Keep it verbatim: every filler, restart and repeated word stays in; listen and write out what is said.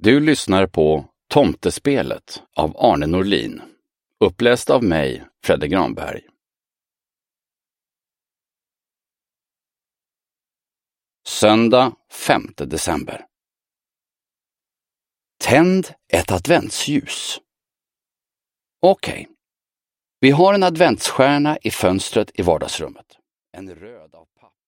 Du lyssnar på Tomtespelet av Arne Norlin, uppläst av mig, Fredde Granberg. Söndag femte december. Tänd ett adventsljus. Okej. Okay. Vi har en adventsstjärna i fönstret i vardagsrummet. En röd av papp.